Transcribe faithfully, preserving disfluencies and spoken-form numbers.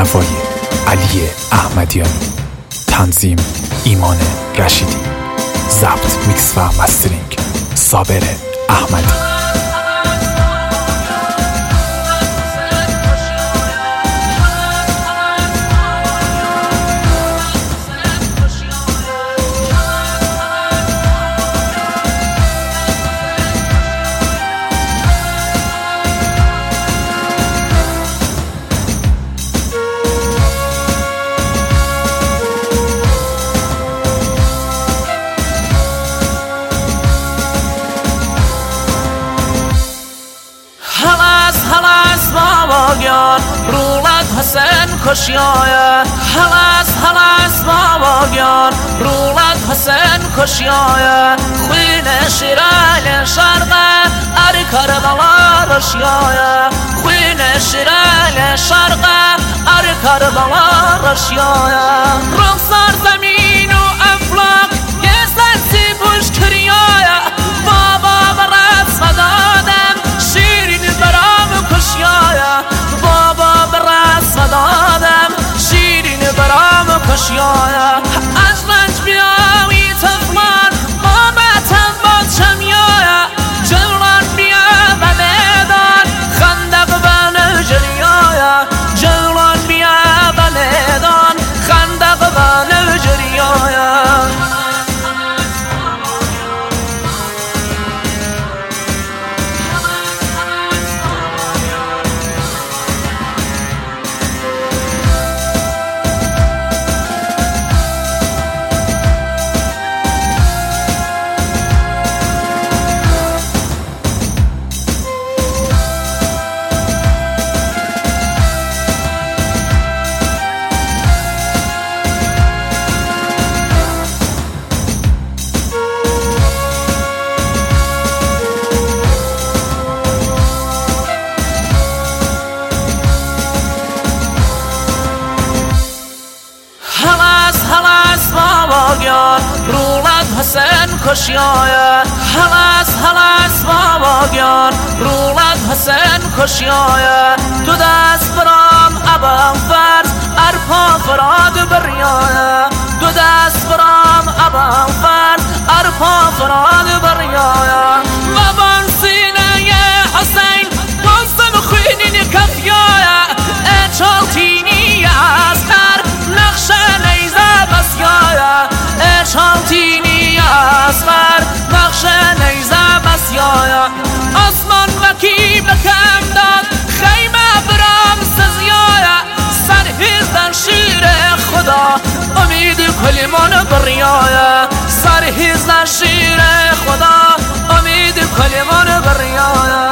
محتوای علی احمدیانی، تنظیم ایمان رشیدی، ضبط میکس و مسترینگ صابر احمدی. رولت حسین کشیایه هلاس هلاس بابا گیان رولت حسین کشیایه خوین شیرال شرقه اری کربلا رشیایه خوین شیرال شرقه اری کربلا رشیایه رخسار زمین و افلاک یه سنسی پوش کریایه بابا برات صدادم شیرین برام کشیایه دادم شیرین برام کشیایه از رنج بیاوی تفلان بابتم با چمیایه جلان بیا و میدان خندق و نجریایه جلان بیا و میدان خندق و نجریایه رولت حسین کشیایه هلاس هلاس بابا گیان رولت حسین کشیایه تو دست برام ابم فرز ارپا فراد بریایه تو دست برام ابم فرز ارپا فراد بریایه و بان سینه حسین بازم خوینین کفیایه اچالتینی اسکر نقش نیزه بسیایه اچالتینی اسکر نقش نیزه بسیایه آسمان وکی بکم داد خیمه برام سزیایه سرهیزدن شیر خدا امید کلمان بریایه سرهیزدن شیر خدا امید کلمان بریایه